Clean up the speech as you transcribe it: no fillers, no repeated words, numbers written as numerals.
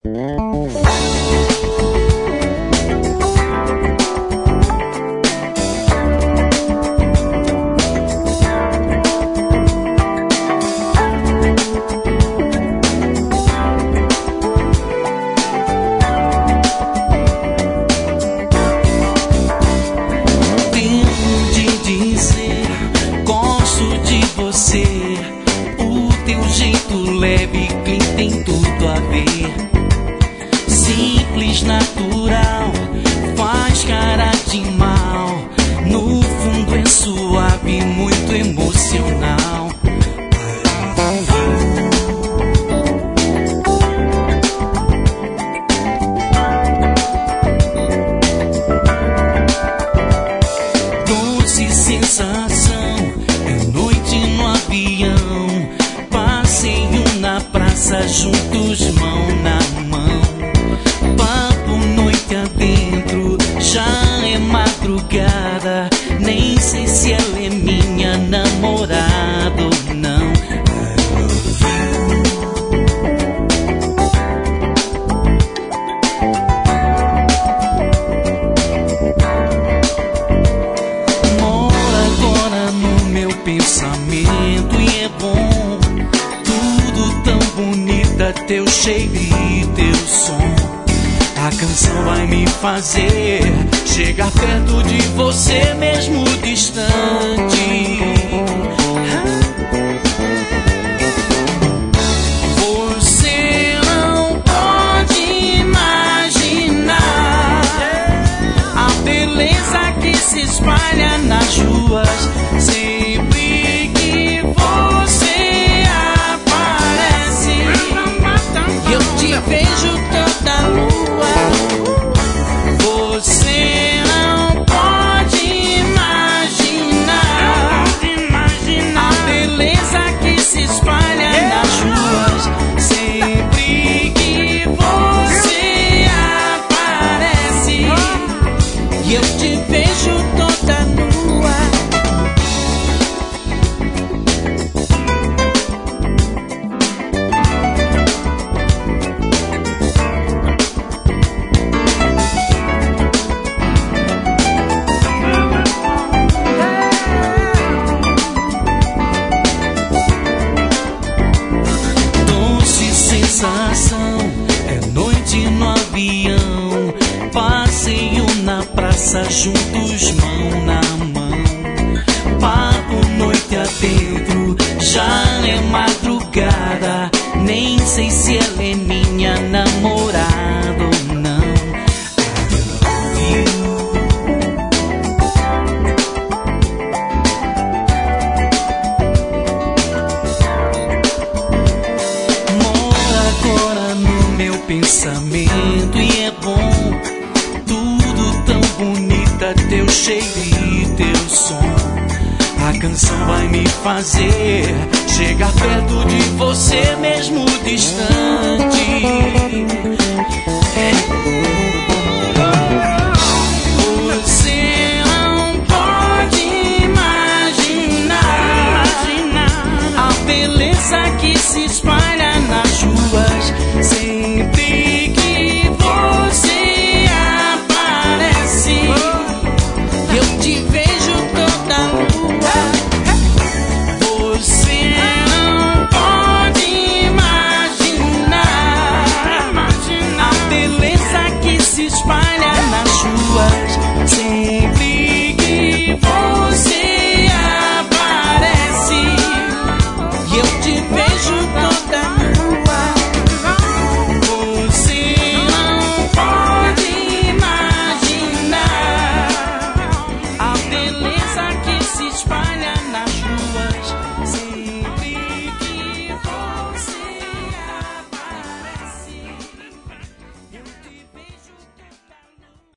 O teu jeito leve, clean, tem tudo a ver. Simples, natural, faz cara de mal. No fundo é suave, muito emocional. Doce sensação, é noite no avião, passeio na praça juntos, mão na mão. Papo noite adentro, já é madrugada. Nem sei se ela é minha namorada ou não. Mora agora no meu pensamento e é bom. Tudo tão bonita, teu cheiro e teu som. A canção vai me fazer chegar perto de você mesmo distante. Você não pode imaginar a beleza que se espalha nas ruas. Sempre que você aparece, eu te vejo toda lua. Você não pode imaginar a beleza que se espalha nas ruas. Sempre que você aparece, eu te vejo toda nua. É noite no avião, passeio na praça juntos, mão na mão. Papo noite adentro, já é madrugada. Nem sei se ela é minha namorada ou não. Pensamento e é bom, tudo tão bonita, teu cheiro e teu som. A canção vai me fazer chegar perto de você mesmo distante.